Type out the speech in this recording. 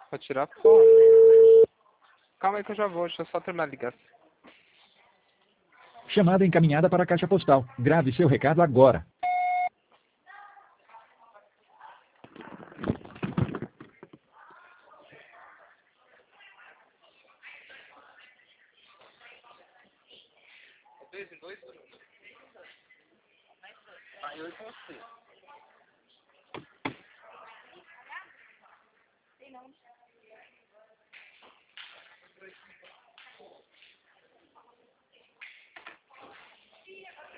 Pra tirar foto. Calma aí que eu já vou, deixa eu só terminar a ligação. Chamada encaminhada para a caixa postal. Grave seu recado agora. Dois em dois, Bruno. Aí eu com você.